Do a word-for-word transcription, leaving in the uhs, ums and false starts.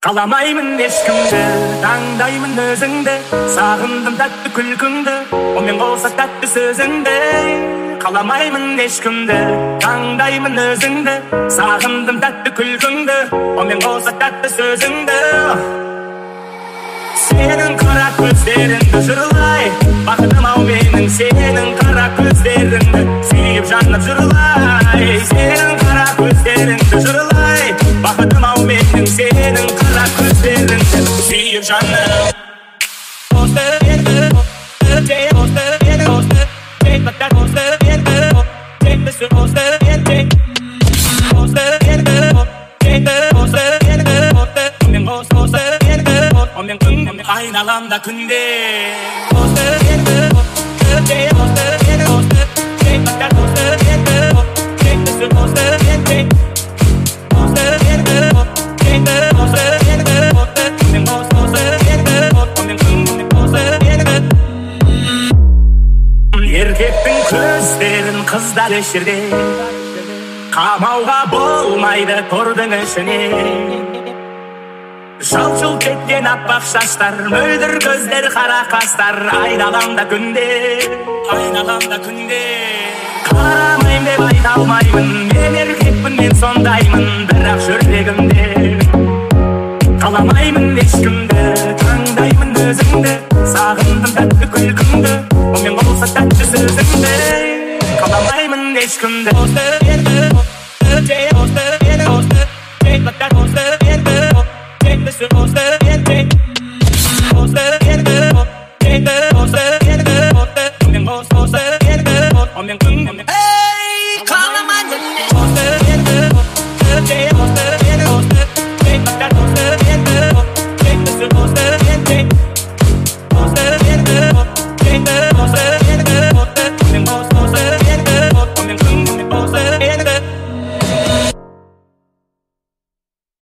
Қаламаймын ешкімді, таңдаймын өзіңді. Сағындым тәтті күлкіңді, онымен қоса тәтті сөзіңді. Қаламаймын ешкімді, таңдаймын өзіңді. Сағындым тәтті күлкіңді, онымен қоса тәтті сөзіңді. Сенің қара көздеріңді жырлай, бақытым-ау менің сенің қара көздеріңді сүйіп жанып жырлай. Сенің қара көздеріңді жырлай, бақытым-ау менің сенің қара көздеріңді сүйіп жанып. Осты енді, осты енді, осты тек баттар осты енді, тек түсі осты енді, осты енді, текті осты енді, осты мен осты осты енді, онмен күн айналамда күнде. Осты енді, осты енді, осты тек баттар осты енді, тек түсі осты енді, осты енді, текті осты енді, осты мен осты осты енді, онмен күн осты енді. Еркектің көздерін қыздар өшірді, қамауға болмайды тордың ішіне. Жал-жұлт еткен аппақ шаштар, мөлдір көздер, қара қастар, айналамда күнде, айналамда күнде. Қарамайым деп айта алмаймын, мен еркекпін, мен сондаймын, бірақ жүрегімде қаламаймын ешкімді.